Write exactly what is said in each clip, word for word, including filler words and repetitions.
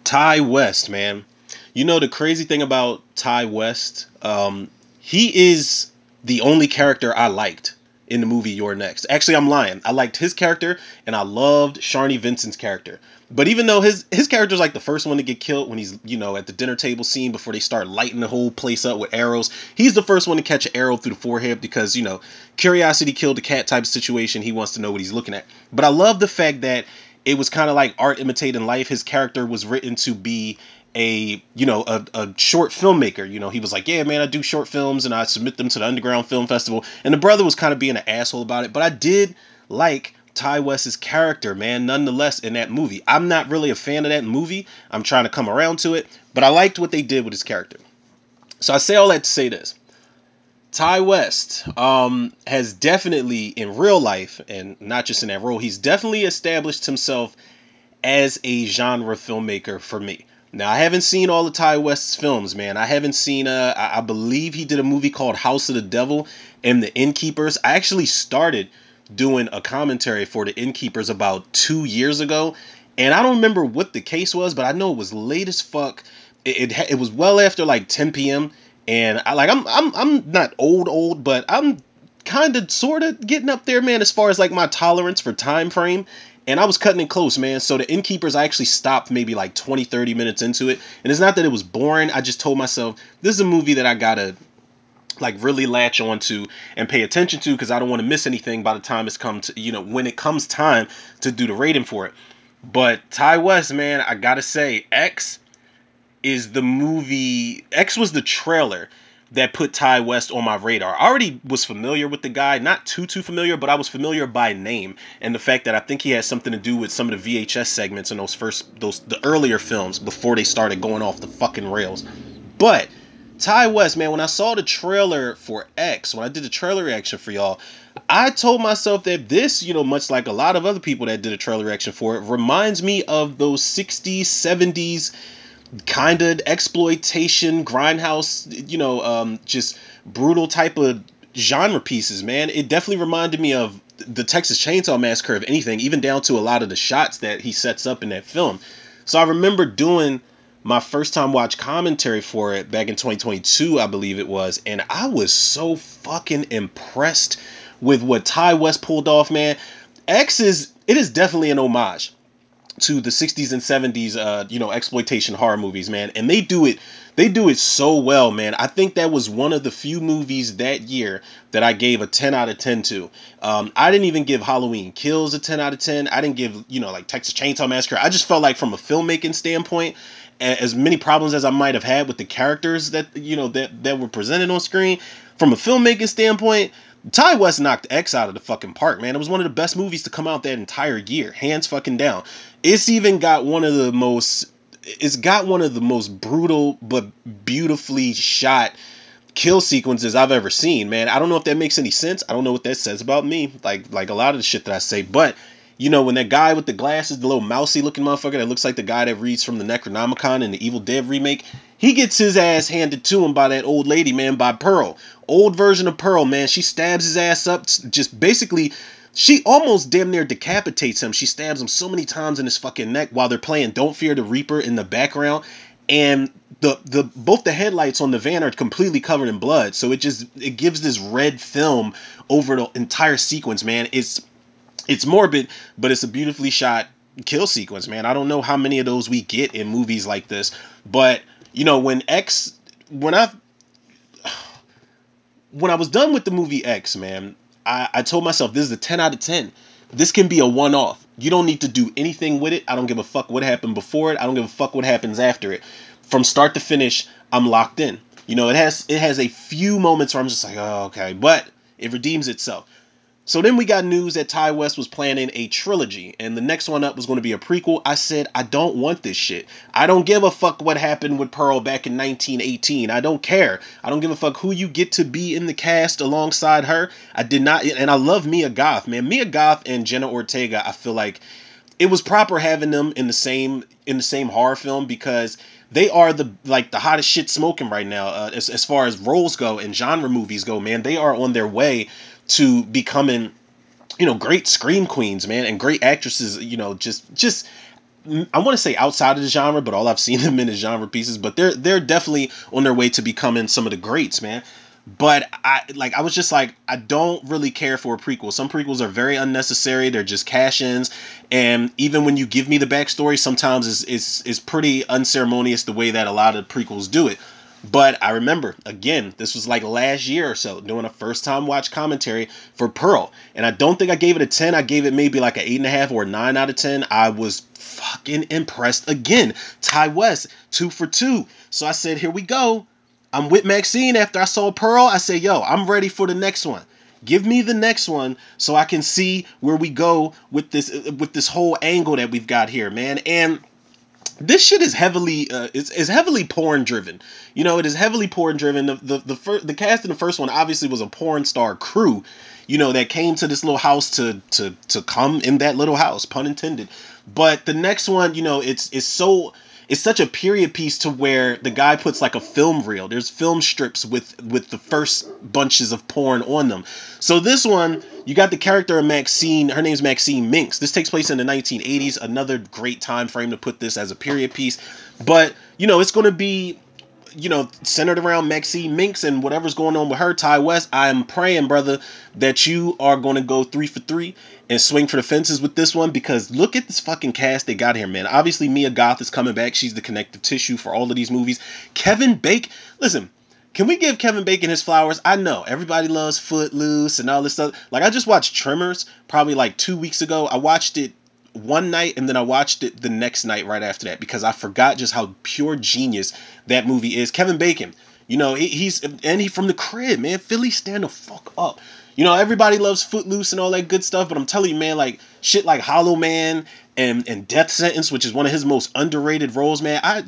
Ty West, man. You know the crazy thing about Ty West, um, he is the only character I liked in the movie You're Next. Actually, I'm lying. I liked his character and I loved Sharni Vincent's character. But even though his his character's like the first one to get killed when he's, you know, at the dinner table scene before they start lighting the whole place up with arrows, he's the first one to catch an arrow through the forehead because, you know, curiosity killed the cat type of situation. He wants to know what he's looking at. But I love the fact that it was kind of like art imitating life. His character was written to be a you know a, a short filmmaker. You know, he was like, yeah, man, I do short films and I submit them to the Underground Film Festival. And the brother was kind of being an asshole about it, but I did like Ty West's character, man, nonetheless, in that movie. I'm not really a fan of that movie. I'm trying to come around to it, but I liked what they did with his character. So I say all that to say this. Ty West um, has definitely, in real life, and not just in that role, he's definitely established himself as a genre filmmaker for me. Now, I haven't seen all of Ty West's films, man. I haven't seen, uh, I, I believe he did a movie called House of the Devil and The Innkeepers. I actually started doing a commentary for The Innkeepers about two years ago, and I don't remember what the case was, but I know it was late as fuck. It it, it was well after like ten p m. And I like I'm I'm I'm not old old, but I'm kind of sort of getting up there, man, as far as like my tolerance for time frame. And I was cutting it close, man. So the Innkeepers, I actually stopped maybe like twenty, thirty minutes into it. And it's not that it was boring. I just told myself, this is a movie that I gotta like really latch onto and pay attention to because I don't want to miss anything by the time it's come to, you know, when it comes time to do the rating for it. But Ty West, man, I gotta say, X is the movie. X was the trailer that put Ty West on my radar. I already was familiar with the guy, not too too familiar, but I was familiar by name and the fact that I think he had something to do with some of the V H S segments in those first those the earlier films before they started going off the fucking rails. But Ty West, man, when I saw the trailer for X, when I did the trailer reaction for y'all, I told myself that this, you know, much like a lot of other people that did a trailer reaction for it, reminds me of those sixties, seventies kind of exploitation, grindhouse, you know, um, just brutal type of genre pieces, man. It definitely reminded me of the Texas Chainsaw Massacre, if anything, even down to a lot of the shots that he sets up in that film. So I remember doing my first time watch commentary for it back in twenty twenty-two, I believe it was, and I was so fucking impressed with what Ty West pulled off, man. X is, it is definitely an homage to the sixties and seventies uh you know exploitation horror movies, man, and they do it they do it so well, man. I think that was one of the few movies that year that I gave a ten out of ten to. um I didn't even give Halloween Kills a ten out of ten. I didn't give, you know, like Texas Chainsaw Massacre. I just felt like from a filmmaking standpoint, as many problems as I might have had with the characters that, you know, that that were presented on screen, from a filmmaking standpoint, Ty West knocked X out of the fucking park, man. It was one of the best movies to come out that entire year, hands fucking down. It's even got one of the most it's got one of the most brutal but beautifully shot kill sequences I've ever seen, man. I don't know if that makes any sense. I don't know what that says about me, like like a lot of the shit that I say, but you know, when that guy with the glasses, the little mousy looking motherfucker that looks like the guy that reads from the Necronomicon in the Evil Dead remake, he gets his ass handed to him by that old lady, man, by Pearl. Old version of Pearl, man. She stabs his ass up, just basically, she almost damn near decapitates him. She stabs him so many times in his fucking neck while they're playing Don't Fear the Reaper in the background. And the the both the headlights on the van are completely covered in blood. So it just it gives this red film over the entire sequence, man. It's it's morbid, but it's a beautifully shot kill sequence, man. I don't know how many of those we get in movies like this, but you know, when X when I when I was done with the movie X, man, I, I told myself this is a ten out of ten. This can be a one off. You don't need to do anything with it. I don't give a fuck what happened before it. I don't give a fuck what happens after it. From start to finish, I'm locked in. You know, it has it has a few moments where I'm just like, oh, okay, but it redeems itself. So then we got news that Ty West was planning a trilogy, and the next one up was going to be a prequel. I said, I don't want this shit. I don't give a fuck what happened with Pearl back in nineteen eighteen. I don't care. I don't give a fuck who you get to be in the cast alongside her. I did not, and I love Mia Goth, man. Mia Goth and Jenna Ortega, I feel like it was proper having them in the same in the same horror film because they are the like the hottest shit smoking right now, uh, as as far as roles go and genre movies go, man. They are on their way to becoming, you know, great scream queens, man, and great actresses. You know, just just I want to say outside of the genre, but all I've seen them in is genre pieces. But they're they're definitely on their way to becoming some of the greats, man. But I like I was just like I don't really care for a prequel. Some prequels are very unnecessary. They're just cash-ins, and even when you give me the backstory, sometimes it's it's, it's pretty unceremonious the way that a lot of prequels do it. But I remember, again, this was like last year or so, doing a first time watch commentary for Pearl. And I don't think I gave it a ten. I gave it maybe like an eight and a half or a nine out of ten. I was fucking impressed again. Ty West, two for two. So I said, here we go. I'm with Maxine after I saw Pearl. I said, yo, I'm ready for the next one. Give me the next one so I can see where we go with this with this whole angle that we've got here, man. And this shit is heavily uh, is, is heavily porn driven. You know, it is heavily porn driven. The the the, fir- the cast in the first one obviously was a porn star crew, you know, that came to this little house to to to come in that little house, pun intended. But the next one, you know, it's it's so it's such a period piece to where the guy puts like a film reel. There's film strips with with the first bunches of porn on them. So this one, you got the character of Maxine. Her name's Maxine Minx. This takes place in the nineteen eighties. Another great time frame to put this as a period piece. But you know, it's going to be, you know, centered around Maxine Minx and whatever's going on with her. Ty West, I'm praying, brother, that you are going to go three for three and swing for the fences with this one, because look at this fucking cast they got here, man. Obviously, Mia Goth is coming back. She's the connective tissue for all of these movies. Kevin Bacon, listen, can we give Kevin Bacon his flowers? I know everybody loves Footloose and all this stuff. Like, I just watched Tremors probably like two weeks ago. I watched it one night and then I watched it the next night right after that because I forgot just how pure genius that movie is. Kevin Bacon, you know, he, he's and he from The Crib, man. Philly, stand the fuck up. You know, everybody loves Footloose and all that good stuff, but I'm telling you, man, like shit like Hollow Man and and Death Sentence, which is one of his most underrated roles, man. I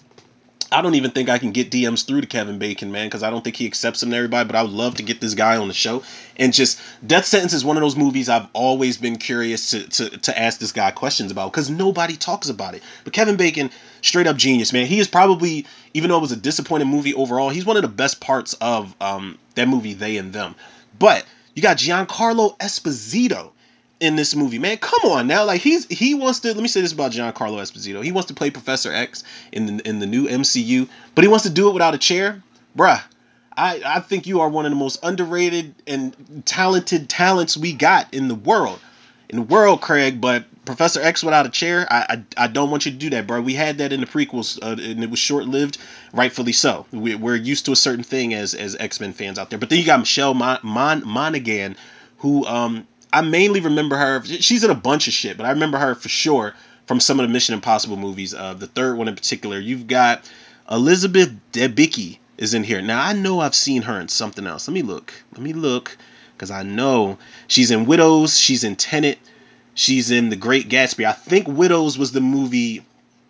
I don't even think I can get D Ms through to Kevin Bacon, man, because I don't think he accepts them to everybody. But I would love to get this guy on the show. And just Death Sentence is one of those movies I've always been curious to to, to ask this guy questions about because nobody talks about it. But Kevin Bacon, straight up genius, man. He is probably, even though it was a disappointing movie overall, he's one of the best parts of um, that movie, They and Them. But you got Giancarlo Esposito in this movie, man. Come on now, like he's he wants to. Let me say this about Giancarlo Esposito. He wants to play Professor X in the in the new M C U, but he wants to do it without a chair, bruh. I I think you are one of the most underrated and talented talents we got in the world, in the world, Craig. But Professor X without a chair, I I, I don't want you to do that, bro. We had that in the prequels, uh, and it was short lived, rightfully so. We, we're used to a certain thing as as X Men fans out there. But then you got Michelle Mon- Mon- Monaghan, who um I mainly remember her. She's in a bunch of shit, but I remember her for sure from some of the Mission Impossible movies. Uh, the third one in particular. You've got Elizabeth Debicki is in here. Now I know I've seen her in something else. Let me look. Let me look, because I know she's in Widows. She's in Tenet. She's in The Great Gatsby. I think Widows was the movie.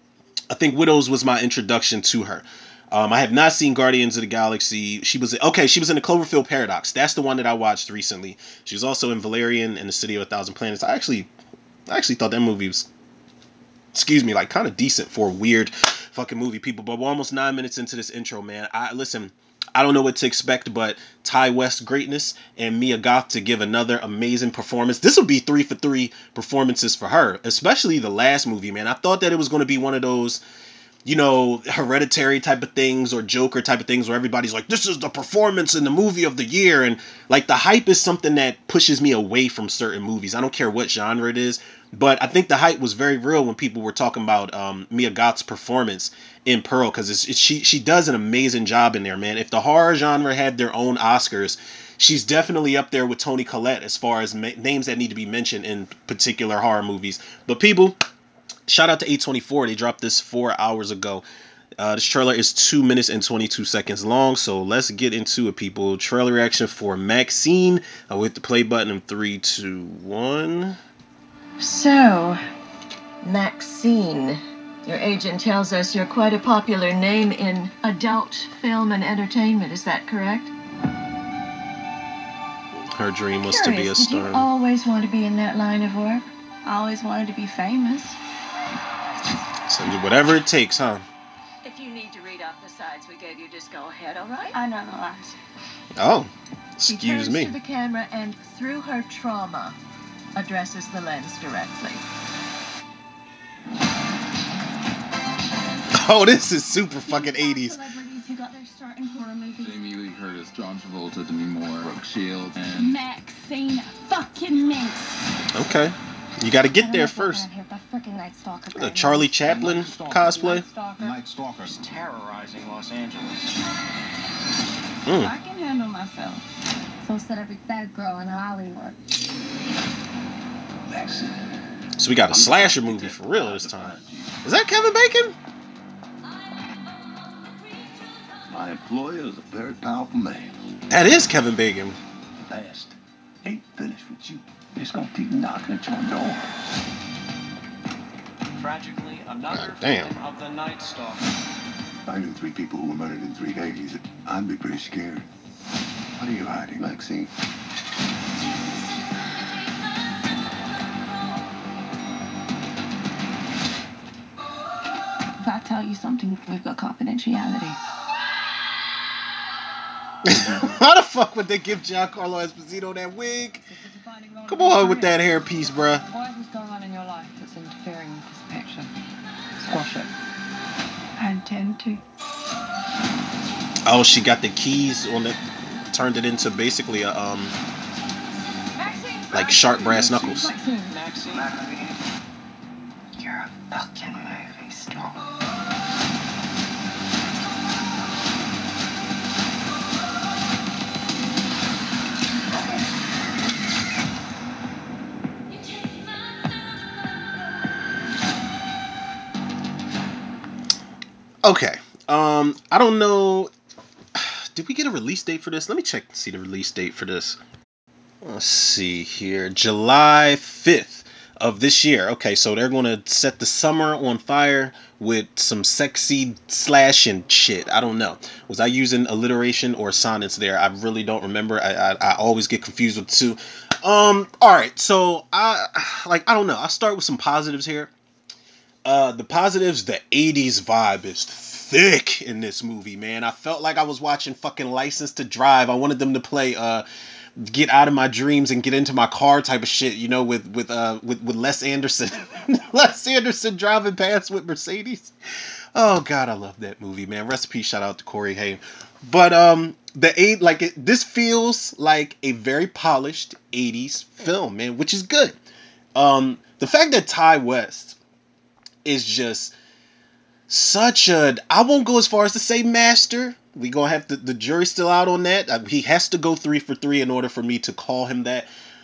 I think Widows was my introduction to her. Um, I have not seen Guardians of the Galaxy. She was okay. She was in the Cloverfield Paradox. That's the one that I watched recently. She was also in Valerian and the City of a Thousand Planets. I actually, I actually thought that movie was, excuse me, like kind of decent for a weird fucking movie, people. But we're almost nine minutes into this intro, man. I listen. I don't know what to expect, but Ty West greatness and Mia Goth to give another amazing performance. This will be three for three performances for her, especially the last movie, man. I thought that it was going to be one of those, you know, Hereditary type of things or Joker type of things where everybody's like, this is the performance in the movie of the year. And like the hype is something that pushes me away from certain movies. I don't care what genre it is, but I think the hype was very real when people were talking about um, Mia Goth's performance in Pearl, because it's, it's, she, she does an amazing job in there, man. If the horror genre had their own Oscars, she's definitely up there with Toni Collette as far as ma- names that need to be mentioned in particular horror movies. But people, shout out to A twenty-four. They dropped this four hours ago. Uh, this trailer is two minutes and twenty-two seconds long, so let's get into it, people. Trailer reaction for Maxine. I'll hit the play button in three, two, one. So, Maxine. Your agent tells us you're quite a popular name in adult film and entertainment. Is that correct? Her dream was to be a Curious, did you star. always want to be in that line of work? I always wanted to be famous. So whatever it takes, huh? If you need to read off the sides we gave you, just go ahead, all right? I know the lines. Oh, She excuse turns me. to the camera and, through her trauma, addresses the lens directly. Oh, this is super fucking eighties. Celebrities who got their start in horror movies. Jamie Lee Curtis, John Travolta, Demi Moore, Brooke Shields, and Maxine fucking Minx. Okay. You got to I get don't there like walking first. out here with that freaking Night Stalker The guy. Charlie No. Chaplin Night Stalker. cosplay. Night Stalker. Night Stalker. He's terrorizing Los Angeles. Mm. I can handle myself. So said every fat girl in Hollywood. Maxine. So we got a slasher movie for real this time. Is that Kevin Bacon? My employer is a very powerful man. That is Kevin Bacon. Last ain't finished with you. He's gonna keep knocking at your door. Tragically, another God damn. victim of the Night Stalker. If I knew three people who were murdered in three days, I'd be pretty scared. What are you hiding, Maxine? If I tell you something, we've got confidentiality. How the fuck would they give Giancarlo Esposito that wig? Come on with that hairpiece, bruh. What is going on in your life that's interfering with this picture? Squash it. I intend to. Oh, she got the keys on it, turned it into basically a um, like sharp brass knuckles. Maxine. Maxine. You're a fucking movie star. Okay. Um, I don't know. Did we get a release date for this? Let me check to see the release date for this. Let's see here. July fifth of this year. Okay, so they're going to set the summer on fire with some sexy slash and shit. I don't know. Was I using alliteration or sonnets there? I really don't remember. I I, I always get confused with the two. Um, all right. So I like I don't know. I'll start with some positives here. Uh, the positives, the eighties vibe is thick in this movie, man. I felt like I was watching fucking License to Drive. I wanted them to play uh Get Out of My Dreams and Get Into My Car type of shit, you know, with with uh with, with Les Anderson. Les Anderson driving past with Mercedes. Oh god, I love that movie, man. Recipe shout out to Corey Haim. But um the eight like it, this feels like a very polished eighties film, man, which is good. Um the fact that Ty West is just such a, I won't go as far as to say master. We gonna have to, the jury's still out on that. Uh, he has to go three for three in order for me to call him that.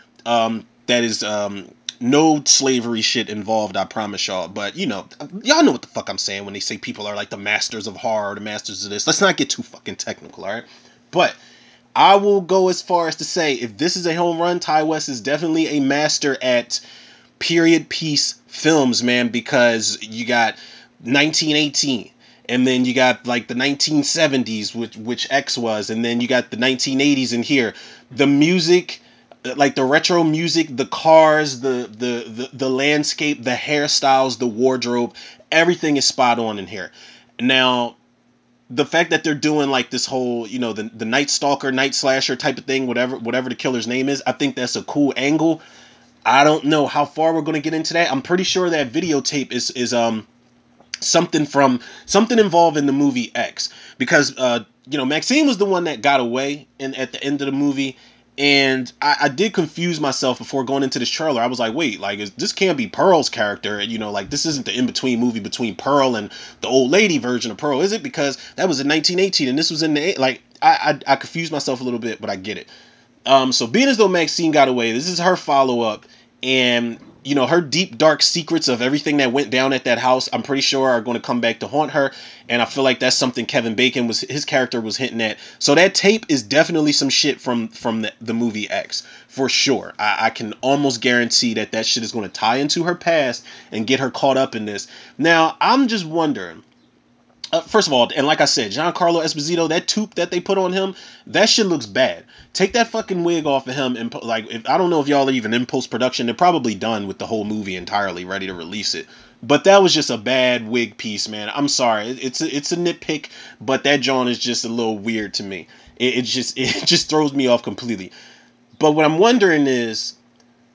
Um, that is um no slavery shit involved, I promise y'all. But you know, y'all know what the fuck I'm saying when they say people are like the masters of horror, the masters of this. Let's not get too fucking technical, all right? But I will go as far as to say if this is a home run, Ty West is definitely a master at period piece films, man, because you got nineteen eighteen and then you got like the nineteen seventies, which which X was, and then you got the nineteen eighties in here. The music, like the retro music, the cars, the the the, the landscape, the hairstyles, the wardrobe, everything is spot on in here. Now, the fact that they're doing like this whole, you know, the the Night Stalker, Night Slasher type of thing, whatever whatever the killer's name is, I think that's a cool angle. I don't know how far we're going to get into that. I'm pretty sure that videotape is is um something from something involved in the movie X, because uh you know, Maxine was the one that got away in at the end of the movie, and I, I did confuse myself before going into this trailer. I was like, wait, like is, this can't be Pearl's character, you know, like this isn't the in between movie between Pearl and the old lady version of Pearl, is it? Because that was in nineteen eighteen and this was in the like I I, I confused myself a little bit, but I get it. Um, so being as though Maxine got away, this is her follow up, and you know, her deep dark secrets of everything that went down at that house, I'm pretty sure are going to come back to haunt her, and I feel like that's something Kevin Bacon was his character was hinting at. So that tape is definitely some shit from from the, the movie X for sure. I, I can almost guarantee that that shit is going to tie into her past and get her caught up in this. Now I'm just wondering. Uh, first of all, and like I said, Giancarlo Esposito, that toque that they put on him, that shit looks bad. Take that fucking wig off of him, and like, if, I don't know if y'all are even in post production. They're probably done with the whole movie entirely, ready to release it. But that was just a bad wig piece, man. I'm sorry, it, it's a, it's a nitpick, but that John is just a little weird to me. It, it just it just throws me off completely. But what I'm wondering is,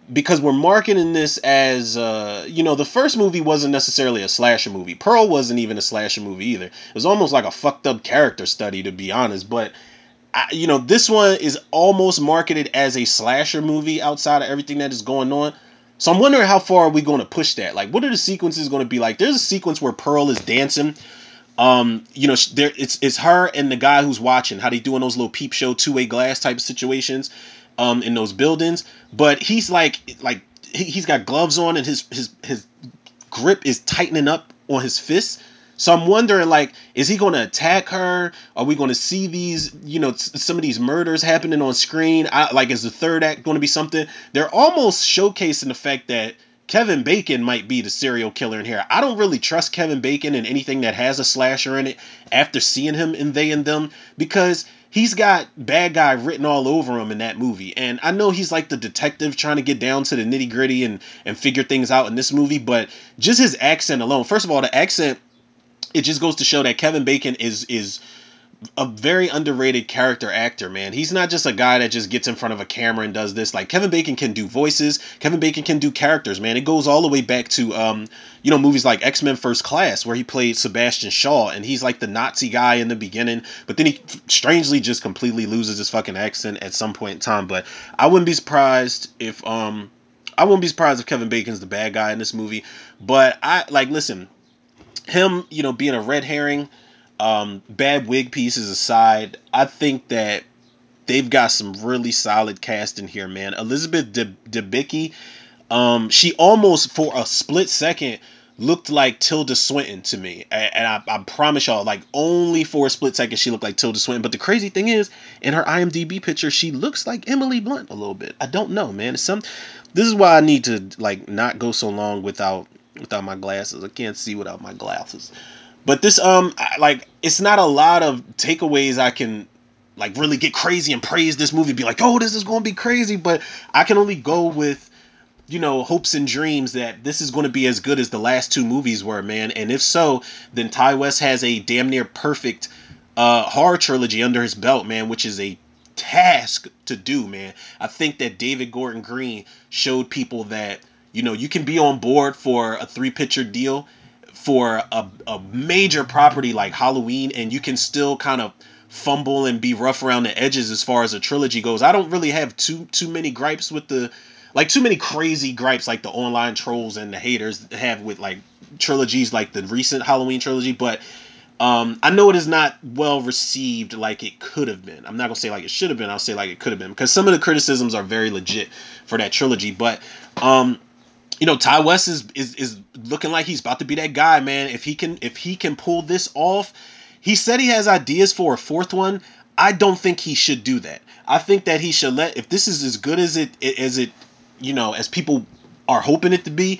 because we're marketing this as, uh, you know, the first movie wasn't necessarily a slasher movie. Pearl wasn't even a slasher movie either. It was almost like a fucked up character study, to be honest. But, I, you know, this one is almost marketed as a slasher movie outside of everything that is going on. So I'm wondering how far are we going to push that? Like, what are the sequences going to be like? There's a sequence where Pearl is dancing. Um, you know, there it's it's her and the guy who's watching, how they doing those little peep show two way glass type of situations, um, in those buildings. But he's like like he, he's got gloves on and his his his grip is tightening up on his fist. So I'm wondering, like, is he going to attack her? Are we going to see these, you know, some of these murders happening on screen? I, like, is the third act going to be something? They're almost showcasing the fact that Kevin Bacon might be the serial killer in here. I don't really trust Kevin Bacon in anything that has a slasher in it after seeing him in They and Them, because he's got bad guy written all over him in that movie. And I know he's like the detective trying to get down to the nitty gritty and, and figure things out in this movie, but just his accent alone. First of all, the accent, it just goes to show that Kevin Bacon is is a very underrated character actor, man. He's not just a guy that just gets in front of a camera and does this. Like, Kevin Bacon can do voices. Kevin Bacon can do characters, man. It goes all the way back to, um, you know, movies like X-Men First Class, where he played Sebastian Shaw, and he's like the Nazi guy in the beginning, but then he strangely just completely loses his fucking accent at some point in time. But I wouldn't be surprised if, um, I wouldn't be surprised if Kevin Bacon's the bad guy in this movie. But I, like, listen, him, you know, being a red herring, um, bad wig pieces aside, I think that they've got some really solid casting here, man. Elizabeth De- Debicki, um, she almost for a split second looked like Tilda Swinton to me, and, and I, I promise y'all, like, only for a split second she looked like Tilda Swinton. But the crazy thing is, in her IMDb picture, she looks like Emily Blunt a little bit. I don't know, man. It's some. This is why I need to, like, not go so long without without my glasses. I can't see without my glasses. But this, um, I, like, it's not a lot of takeaways I can, like, really get crazy and praise this movie, be like, oh, this is going to be crazy. But I can only go with, you know, hopes and dreams that this is going to be as good as the last two movies were, man. And if so, then Ty West has a damn near perfect uh, horror trilogy under his belt, man, which is a task to do, man. I think that David Gordon Green showed people that, you know, you can be on board for a three picture deal for a, a major property like Halloween, and you can still kind of fumble and be rough around the edges as far as a trilogy goes. I don't really have too too many gripes with the, like, too many crazy gripes like the online trolls and the haters have with, like, trilogies like the recent Halloween trilogy, but um, I know it is not well received like it could have been. I'm not gonna say like it should have been. I'll say like it could have been, because some of the criticisms are very legit for that trilogy. But um, you know, Ty West is is is looking like he's about to be that guy, man. If he can if he can pull this off, he said he has ideas for a fourth one. I don't think he should do that. I think that he should let, if this is as good as it as it, you know, as people are hoping it to be,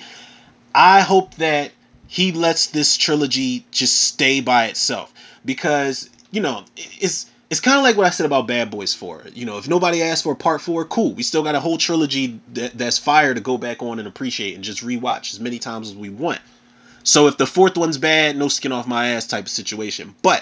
I hope that he lets this trilogy just stay by itself, because, you know, it's it's kind of like what I said about Bad Boys four. You know, if nobody asked for a part four, cool. We still got a whole trilogy that, that's fire to go back on and appreciate and just rewatch as many times as we want. So if the fourth one's bad, no skin off my ass type of situation. But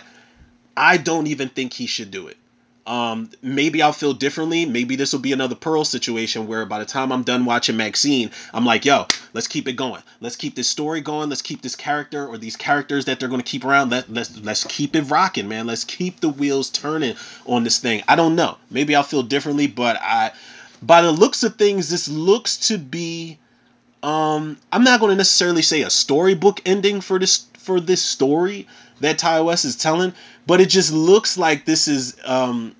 I don't even think he should do it. Um, maybe I'll feel differently. Maybe this will be another Pearl situation where by the time I'm done watching Maxine, I'm like, yo, let's keep it going. Let's keep this story going. Let's keep this character or these characters that they're going to keep around. Let, let's, let's keep it rocking, man. Let's keep the wheels turning on this thing. I don't know. Maybe I'll feel differently, but I, by the looks of things, this looks to be, um, I'm not going to necessarily say a storybook ending for this, for this story that Ty West is telling, but it just looks like this is, um,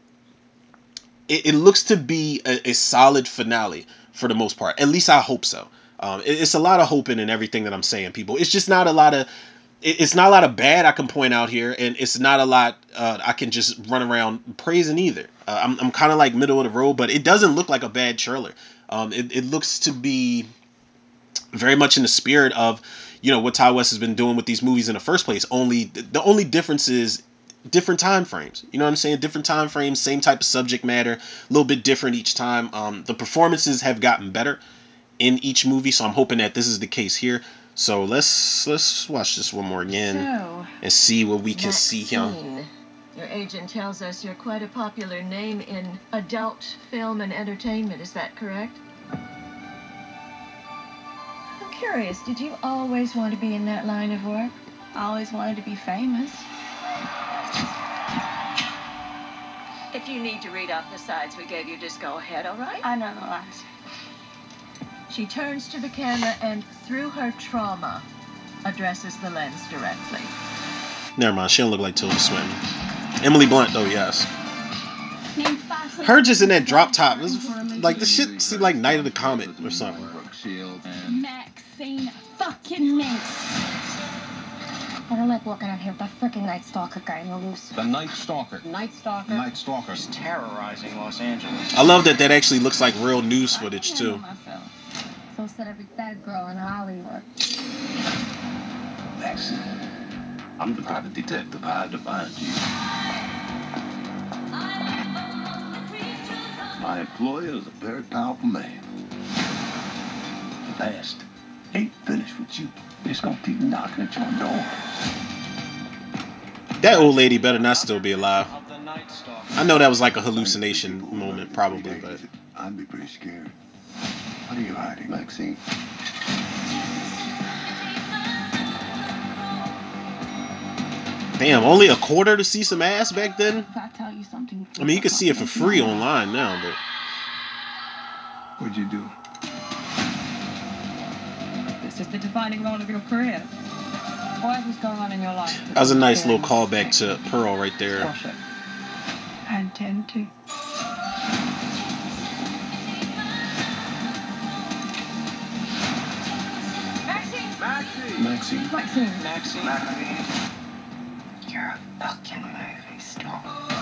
it, it looks to be a, a solid finale for the most part. At least I hope so. Um, it, it's a lot of hoping in everything that I'm saying, people. It's just not a lot of, it, it's not a lot of bad I can point out here, and it's not a lot uh, I can just run around praising either. Uh, I'm, I'm kind of like middle of the road, but it doesn't look like a bad trailer. Um, it, it looks to be very much in the spirit of, you know, what Ty West has been doing with these movies in the first place. Only the only difference is different time frames. You know what I'm saying? Different time frames, same type of subject matter, a little bit different each time. Um, the performances have gotten better in each movie, so I'm hoping that this is the case here. So let's let's watch this one more again So, and see what we can see here. Maxine, your agent tells us you're quite a popular name in adult film and entertainment. Is that correct? curious, did you always want to be in that line of work? I always wanted to be famous. If you need to read off the sides we gave you, just go ahead, all right? I know the lines. She turns to the camera and, through her trauma, addresses the lens directly. Never mind, she don't look like Tilda Swinton. Emily Blunt, though, yes. Her just in that drop top, was like the shit seemed like Night of the Comet or something. Brooke Shields and Maxine fucking Minx. I don't like walking out here with that freaking Night Stalker guy in the loose. the Night Stalker. Night Stalker. Night Stalker. He's terrorizing Los Angeles. I love that that actually looks like real news footage I can too. handle myself. So said every bad girl in Hollywood. Maxine, I'm the private detective hired to find you. My employer is a very powerful man. The past ain't finished with you. It's gonna keep knocking at your door. That old lady better not still be alive. Of the Night Stalker. I know that was like a hallucination moment, probably, but I'd be pretty scared. What are you hiding, Maxine? damn, only a quarter to see some ass back then. If I tell you something, I mean, you can see it for free online now, but What'd you do? This is the defining moment of your career. Whatever's going on in your life. that was a nice little callback to Pearl right there. Squash it. I intend to. Maxine. Maxine. Maxine. You're a fucking movie star.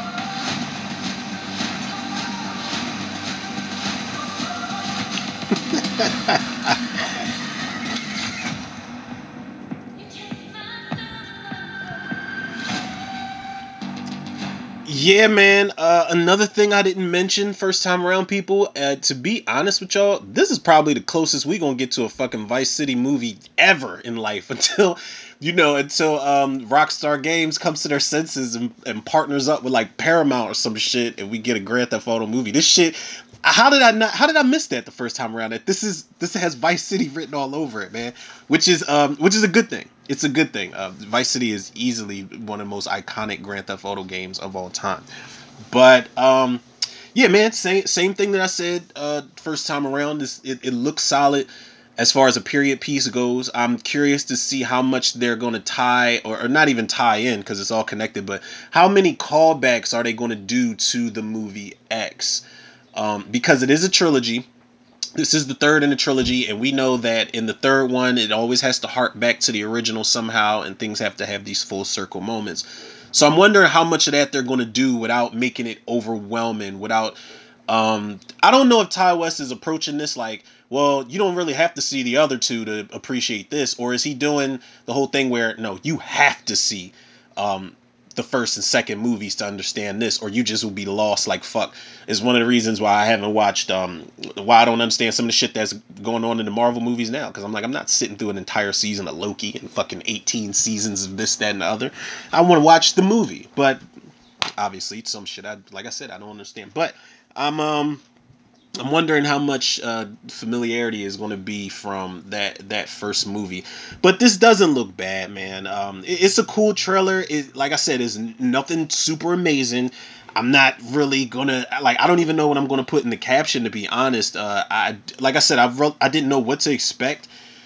Yeah, man. Uh, another thing I didn't mention first time around, people. Uh, to be honest with y'all, this is probably the closest we gonna get to a fucking Vice City movie ever in life until, you know, until um, Rockstar Games comes to their senses and, and partners up with like Paramount or some shit, and we get a Grand Theft Auto movie. This shit. How did I not? How did I miss that the first time around? That this is this has Vice City written all over it, man. Which is um which is a good thing. It's a good thing. Uh, Vice City is easily one of the most iconic Grand Theft Auto games of all time. But um yeah, man, same same thing that I said uh first time around. This it, it looks solid as far as a period piece goes. I'm curious to see how much they're going to tie or, or not even tie in because it's all connected, but how many callbacks are they going to do to the movie X? Um, because it is a trilogy. This is the third in the trilogy, and we know that in the third one, it always has to hark back to the original somehow, and things have to have these full circle moments. So I'm wondering how much of that they're going to do without making it overwhelming, without... Um, I don't know if Ty West is approaching this like, well, you don't really have to see the other two to appreciate this, or is he doing the whole thing where, no, you have to see um, the first and second movies to understand this, or you just will be lost like fuck. Is one of the reasons why I haven't watched um why I don't understand some of the shit that's going on in the Marvel movies now, because I'm like, I'm not sitting through an entire season of Loki and fucking eighteen seasons of this, that, and the other. I want to watch the movie, but obviously some shit I like I said I don't understand. But I'm um I'm wondering how much uh, familiarity is going to be from that that first movie, but this doesn't look bad, man. Um, it, it's a cool trailer. It, like I said, is nothing super amazing. I'm not really gonna like. I don't even know what I'm gonna put in the caption, to be honest. Uh, I like I said, I wrote. I didn't know what to expect.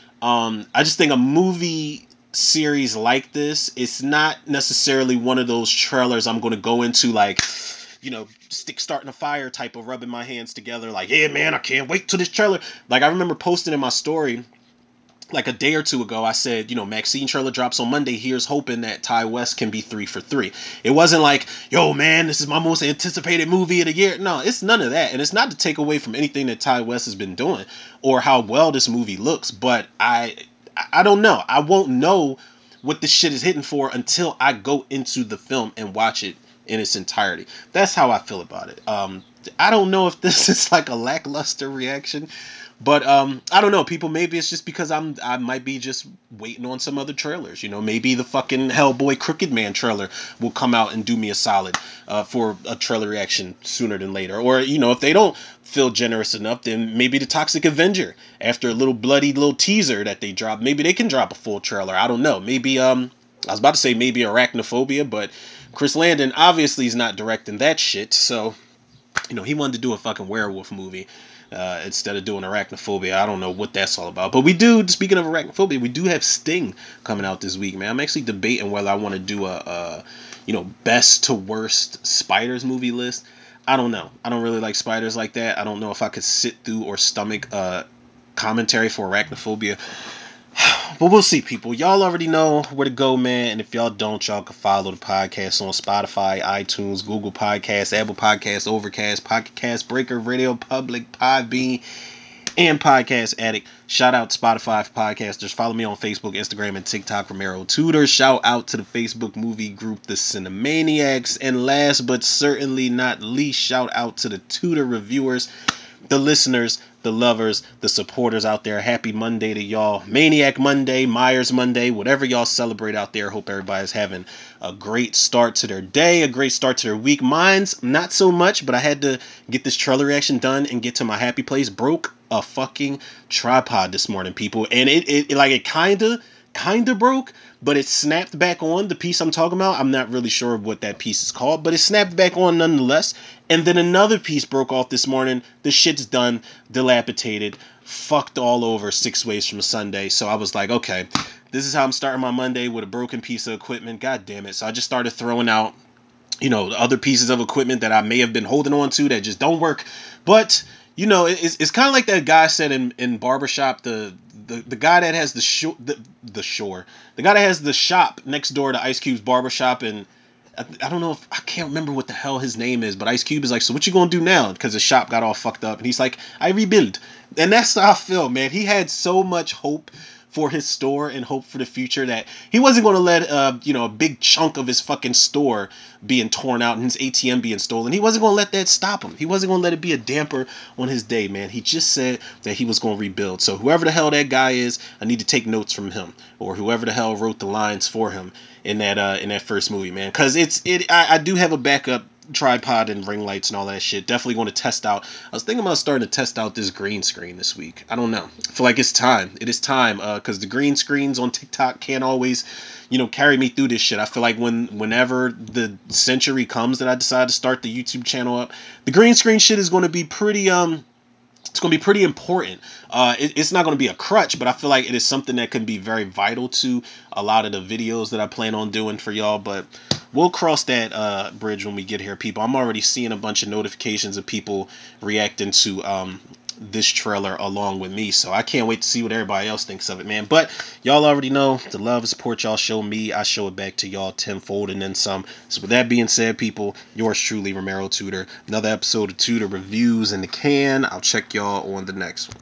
Um, I just think a movie series like this, it's not necessarily one of those trailers I'm gonna go into like, you know, stick starting a fire type of rubbing my hands together like, yeah, man, I can't wait till this trailer. Like, I remember posting in my story like a day or two ago, I said, you know, Maxine trailer drops on Monday. Here's hoping that Ty West can be three for three. It wasn't like, yo, man, this is my most anticipated movie of the year. No, it's none of that. And it's not to take away from anything that Ty West has been doing or how well this movie looks. But I, I don't know. I won't know what this shit is hitting for until I go into the film and watch it in its entirety. That's how I feel about it. Um, I don't know if this is like a lackluster reaction, But um, I don't know, people. Maybe it's just because I'm I might be just waiting on some other trailers. You know, maybe the fucking Hellboy Crooked Man trailer will come out and do me a solid uh, for a trailer reaction sooner than later. Or you know, if they don't feel generous enough, then maybe the Toxic Avenger, after a little bloody little teaser that they dropped, maybe they can drop a full trailer. I don't know. Maybe um, I was about to say maybe Arachnophobia, but Chris Landon obviously is not directing that shit. So you know, he wanted to do a fucking werewolf movie uh, instead of doing Arachnophobia. I don't know what that's all about. But we do, speaking of Arachnophobia, we do have Sting coming out this week, man. I'm actually debating whether I want to do a, a, you know, best to worst spiders movie list. I don't know. I don't really like spiders like that. I don't know if I could sit through or stomach uh, commentary for Arachnophobia. But we'll see, people. Y'all already know where to go, man. And if y'all don't, y'all can follow the podcast on Spotify, iTunes, Google Podcasts, Apple Podcasts, Overcast, Pocket Cast, Breaker, Radio Public, Podbean, and Podcast Addict. Shout out to Spotify for podcasters. Follow me on Facebook, Instagram, and TikTok, Romero Tudor. Shout out to the Facebook movie group, The Cinemaniacs. And last but certainly not least, shout out to the Tudor reviewers, the listeners, the lovers, the supporters out there. Happy Monday to y'all. Maniac Monday, Myers Monday, whatever y'all celebrate out there. Hope everybody's having a great start to their day, a great start to their week. Mine's not so much, but I had to get this trailer reaction done and get to my happy place. Broke a fucking tripod this morning, people. And it, it, it like it kinda kind of broke, but it snapped back on. The piece I'm talking about, I'm not really sure what that piece is called, but it snapped back on nonetheless. And then another piece broke off this morning. The shit's done, dilapidated, fucked all over six ways from Sunday. So I was like, okay, this is how I'm starting my Monday, with a broken piece of equipment. God damn it. So I just started throwing out, you know, other pieces of equipment that I may have been holding on to that just don't work. But you know, it's it's kind of like that guy said in in Barbershop, the the, the guy that has the shore, the, the shore, the guy that has the shop next door to Ice Cube's barbershop. And I, I don't know if I can't remember what the hell his name is, but Ice Cube is like, so what you gonna do now? Because the shop got all fucked up, and he's like, I rebuild. And that's how I feel, man. He had so much hope for his store and hope for the future that he wasn't going to let uh you know a big chunk of his fucking store being torn out and his A T M being stolen. He wasn't going to let that stop him. He wasn't going to let it be a damper on his day, man. He just said that he was going to rebuild. So whoever the hell that guy is, I need to take notes from him, or whoever the hell wrote the lines for him in that uh in that first movie, man. Because it's it I, I do have a backup tripod and ring lights and all that shit. Definitely going to test out. I was thinking about starting to test out this green screen this week. I don't know. I feel like it's time. It is time. Uh, because the green screens on TikTok can't always, you know, carry me through this shit. I feel like when whenever the century comes that I decide to start the YouTube channel up, the green screen shit is going to be pretty um. It's going to be pretty important. Uh, it, it's not going to be a crutch, but I feel like it is something that can be very vital to a lot of the videos that I plan on doing for y'all. But we'll cross that uh, bridge when we get here, people. I'm already seeing a bunch of notifications of people reacting to um, this trailer along with me, so I can't wait to see what everybody else thinks of it, man. But y'all already know the love and support y'all show me, I show it back to y'all tenfold and then some. So with that being said, people, yours truly, Romero Tudor. Another episode of Tudor Reviews in the can. I'll check y'all on the next one.